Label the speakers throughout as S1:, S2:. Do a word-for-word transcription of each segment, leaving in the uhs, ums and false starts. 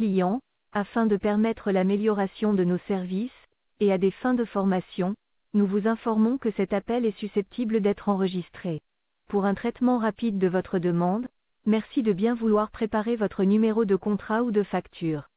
S1: clients, afin de permettre l'amélioration de nos services, et à des fins de formation, nous vous informons que cet appel est susceptible d'être enregistré. Pour un traitement rapide de votre demande, merci de bien vouloir préparer votre numéro de contrat ou de facture.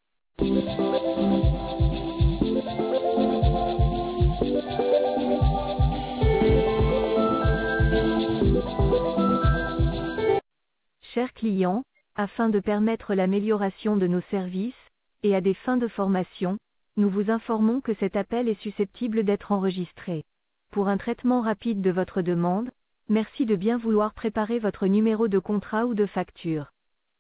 S1: Chers clients, afin de permettre l'amélioration de nos services, et à des fins de formation, nous vous informons que cet appel est susceptible d'être enregistré. Pour un traitement rapide de votre demande, merci de bien vouloir préparer votre numéro de contrat ou de facture.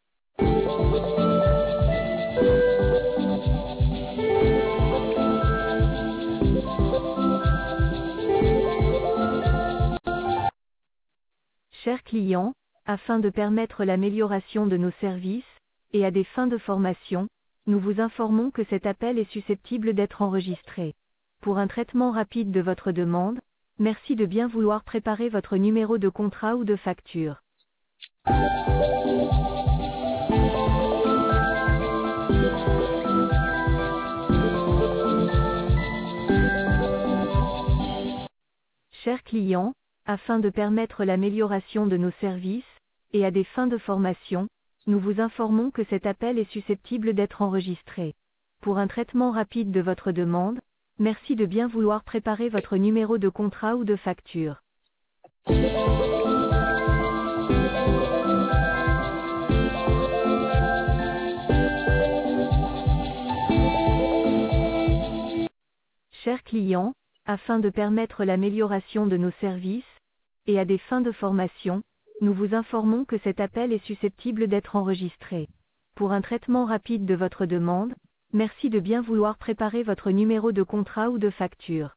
S1: Chers clients, afin de permettre l'amélioration de nos services, et à des fins de formation, nous vous informons que cet appel est susceptible d'être enregistré. Pour un traitement rapide de votre demande, merci de bien vouloir préparer votre numéro de contrat ou de facture. Chers clients, afin de permettre l'amélioration de nos services, et à des fins de formation, nous vous informons que cet appel est susceptible d'être enregistré. Pour un traitement rapide de votre demande, merci de bien vouloir préparer votre numéro de contrat ou de facture. Chers clients, afin de permettre l'amélioration de nos services, et à des fins de formation, nous vous informons que cet appel est susceptible d'être enregistré. Pour un traitement rapide de votre demande, merci de bien vouloir préparer votre numéro de contrat ou de facture.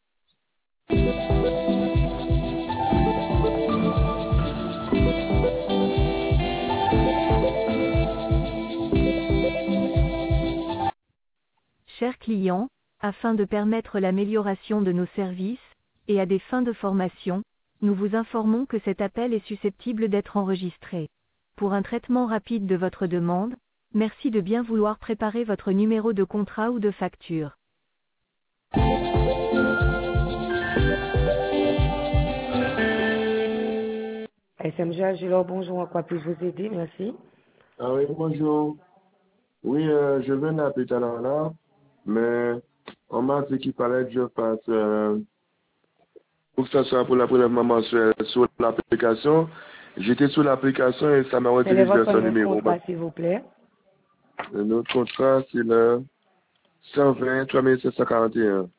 S1: Chers clients, afin de permettre l'amélioration de nos services, et à des fins de formation, nous vous informons que cet appel est susceptible d'être enregistré. Pour un traitement rapide de votre demande, merci de bien vouloir préparer votre numéro de contrat ou de facture.
S2: S M G, alors bonjour, en quoi puis-je vous aider? Merci.
S3: Ah oui, bonjour. Oui, euh, je viens d'appeler tout à l'heure là, mais on m'a dit qu'il fallait que je fasse, euh, pour que ça soit pour la prélèvement mensuel sur l'application. J'étais sur l'application et ça m'a
S2: Quel est
S3: redirigé vers
S2: votre
S3: son
S2: nom de
S3: numéro.
S2: contrat, s'il vous plaît?
S3: Le Notre contrat, c'est le cent vingt trois mille sept cent quarante et un.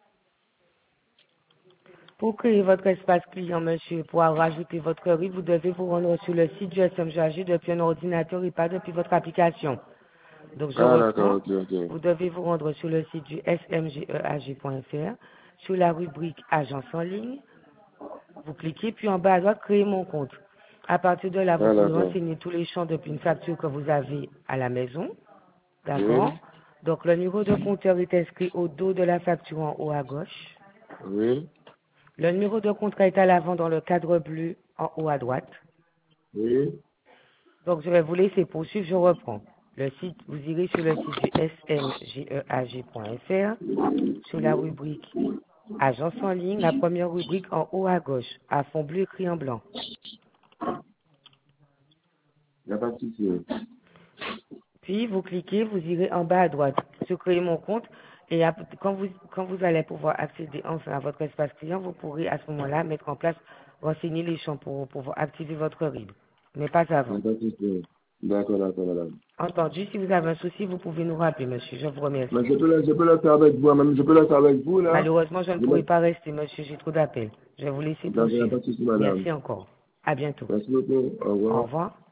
S2: Pour créer votre espace client, monsieur, pour rajouter votre R I B, vous devez vous rendre sur le site du S M G A G depuis un ordinateur et pas depuis votre application. Donc, je
S3: Ah,
S2: reprends.
S3: d'accord, ok, ok.
S2: Vous devez vous rendre sur le site du S M G E A G point F R, sur la rubrique Agence en ligne. Vous cliquez, puis en bas à droite, créer mon compte. À partir de là, vous
S3: Ah,
S2: pouvez
S3: d'accord.
S2: renseigner tous les champs depuis une facture que vous avez à la maison.
S3: Oui,
S2: D'accord? Donc, le numéro de compteur est inscrit au dos de la facture en haut à gauche.
S3: oui,
S2: Le numéro de contrat est à l'avant dans le cadre bleu en haut à droite.
S3: oui.
S2: Donc, je vais vous laisser poursuivre, je reprends. Le site, vous irez sur le site du S M G E A G point F R, sur la rubrique Agence en ligne, la première rubrique en haut à gauche, à fond bleu écrit en blanc.
S3: Il n'y a pas de souci.
S2: Puis, vous cliquez, vous irez en bas à droite sur créer mon compte. Et quand vous, quand vous allez pouvoir accéder enfin à votre espace client, vous pourrez à ce moment-là mettre en place, renseigner les champs pour pouvoir activer votre R I B. Mais pas
S3: Il n'y
S2: avant.
S3: a pas de souci. D'accord, d'accord, madame.
S2: Entendu, si vous avez un souci, vous pouvez nous rappeler, monsieur. Je vous remercie.
S3: Mais je peux, le, je peux le faire avec vous, même je peux le faire avec vous, là.
S2: Malheureusement, je ne
S3: Je
S2: pourrai
S3: me...
S2: pas rester, monsieur. J'ai trop d'appels. Je vais vous laisser
S3: D'accord, il n'y a
S2: poursuivre.
S3: pas de souci, madame.
S2: Merci encore. À bientôt.
S3: Merci beaucoup. Au revoir.
S2: Au revoir.